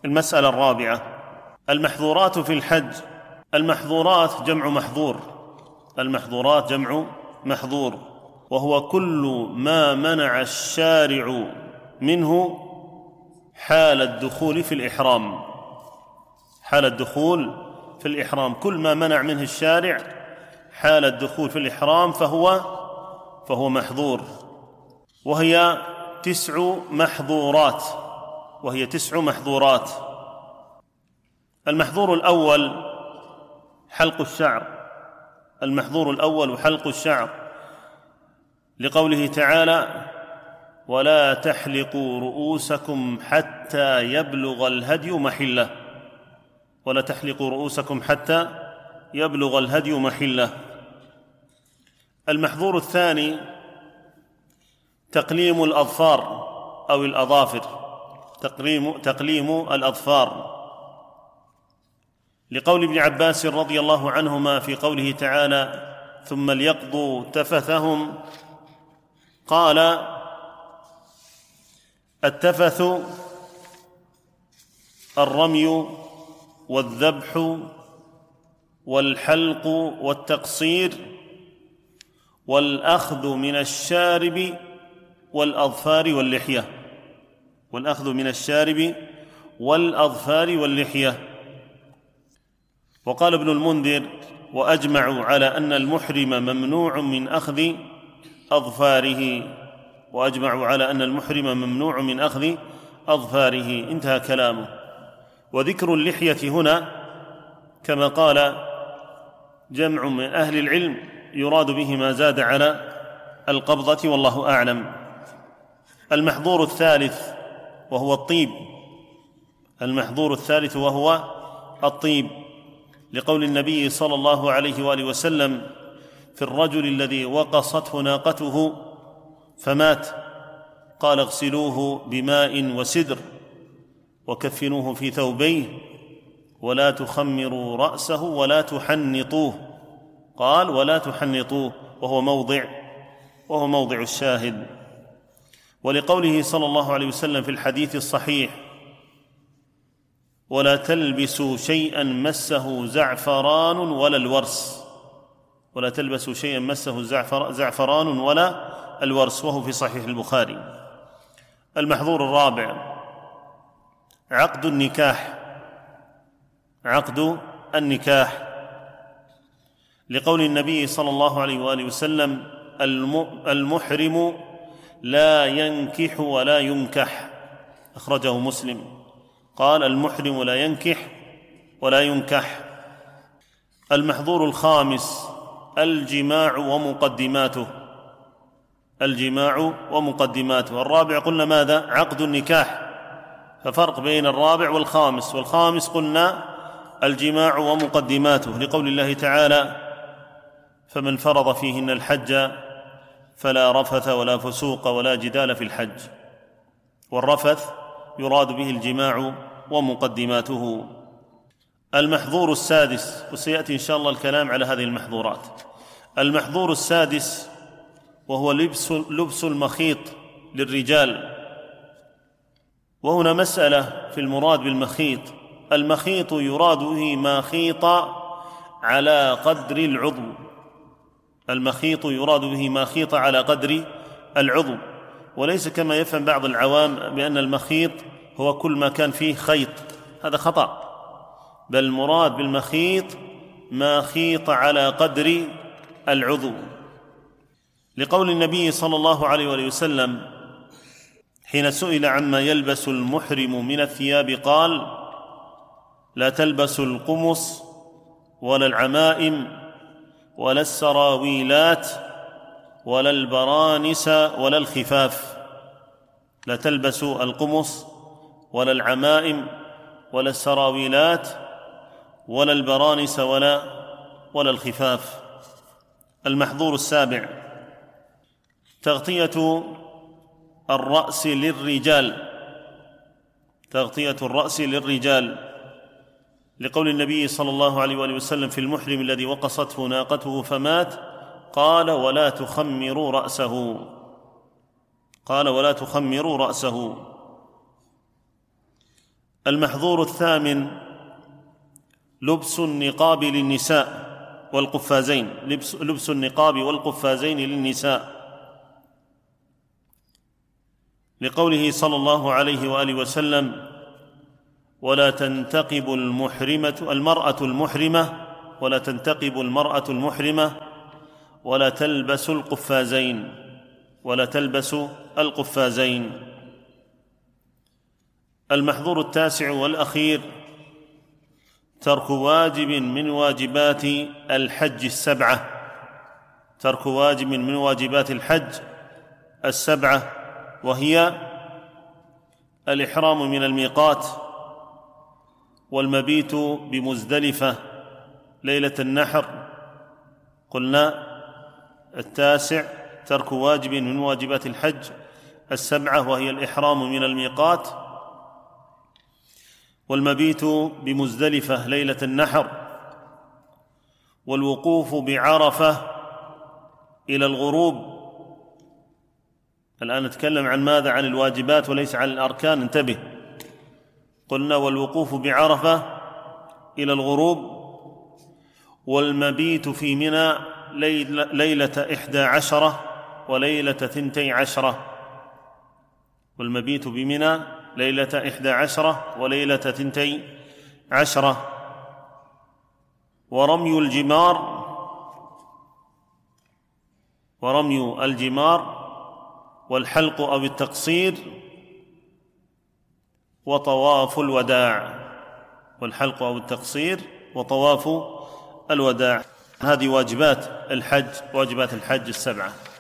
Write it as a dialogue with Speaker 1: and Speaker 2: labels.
Speaker 1: المسألة الرابعة: المحظورات في الحج. المحظورات جمع محظور. المحظورات جمع محظور، وهو كل ما منع الشارع منه حال الدخول في الإحرام. حال الدخول في الإحرام، كل ما منع منه الشارع حال الدخول في الإحرام فهو محظور، وهي 9 محظورات. المحظور الأول حلق الشعر. المحظور الأول حلق الشعر، لقوله تعالى: ولا تحلقوا رؤوسكم حتى يبلغ الهدي محله. ولا تحلقوا رؤوسكم حتى يبلغ الهدي محله. المحظور الثاني تقليم الأظفار أو الأظافر. تقليم الأظفار، لقول ابن عباس رضي الله عنهما في قوله تعالى: ثم ليقضوا تفثهم، قال: التفث الرمي والذبح والحلق والتقصير والأخذ من الشارب والأظفار واللحية. والأخذ من الشارب والأظفار واللحية. وقال ابن المنذر: وأجمعوا على أن المحرم ممنوع من أخذ أظفاره. وأجمعوا على أن المحرم ممنوع من أخذ أظفاره. انتهى كلامه. وذكر اللحية هنا كما قال جمع من أهل العلم يراد به ما زاد على القبضة، والله أعلم. المحظور الثالث وهو الطيب. المحظور الثالث وهو الطيب، لقول النبي صلى الله عليه وآله وسلم في الرجل الذي وقصته ناقته فمات، قال: اغسلوه بماء وسدر وكفنوه في ثوبيه ولا تخمروا رأسه ولا تحنطوه. قال: ولا تحنطوه، وهو موضع الشاهد. ولقوله صلى الله عليه وسلم في الحديث الصحيح: ولا تلبسوا شيئا مسه زعفران ولا الورس. ولا تلبسوا شيئا مسه زعفران ولا الورس، وهو في صحيح البخاري. المحظور الرابع عقد النكاح. عقد النكاح، لقول النبي صلى الله عليه وآله وسلم: المحرم لا ينكح ولا ينكح. أخرجه مسلم. قال: المحرم لا ينكح ولا ينكح. المحظور الخامس الجماع ومقدماته. الجماع ومقدماته. الرابع قلنا ماذا؟ عقد النكاح، ففرق بين الرابع والخامس. والخامس قلنا الجماع ومقدماته، لقول الله تعالى: فمن فرض فيهن الحج فلا رفث ولا فسوق ولا جدال في الحج. والرفث يراد به الجماع ومقدماته. المحظور السادس، وسيأتي إن شاء الله الكلام على هذه المحظورات. المحظور السادس وهو لبس المخيط للرجال. وهنا مسألة في المراد بالمخيط. المخيط يراد به ما خيط على قدر العضو. المخيط يراد به ما خيط على قدر العضو، وليس كما يفهم بعض العوام بأن المخيط هو كل ما كان فيه خيط. هذا خطأ، بل المراد بالمخيط ما خيط على قدر العضو، لقول النبي صلى الله عليه وآله وسلم حين سئل عما يلبس المحرم من الثياب قال: لا تلبسوا القمص ولا العمائم ولا السراويلات ولا البرانس ولا الخفاف. لا تلبسوا القمص ولا العمائم ولا السراويلات ولا البرانس ولا الخفاف. المحظور السابع تغطية الرأس للرجال. تغطية الرأس للرجال، لقول النبي صلى الله عليه وآله وسلم في المحرم الذي وقصته ناقته فمات قال: ولا تخمروا رأسه. قال: ولا تخمروا رأسه. المحظور الثامن لبس النقاب للنساء والقفازين، لبس النقاب والقفازين للنساء، لقوله صلى الله عليه وآله وسلم: ولا تنتقب المرأة المحرمة ولا تلبس القفازين. المحظور التاسع والأخير ترك واجب من واجبات الحج السبعة، وهي الإحرام من الميقات، والمبيت بمزدلفة ليلة النحر. قلنا التاسع ترك واجب من واجبات الحج السبعة، وهي الإحرام من الميقات، والمبيت بمزدلفة ليلة النحر، والوقوف بعرفة إلى الغروب. الآن نتكلم عن ماذا؟ عن الواجبات وليس عن الأركان، انتبه. قلنا والوقوف بعرفة إلى الغروب، والمبيت في منى ليلة 11 وليلة 12، والمبيت بمنى ليلة 11 وليلة 12، ورمي الجمار والحلق أو التقصير وطواف الوداع. هذه واجبات الحج السبعة.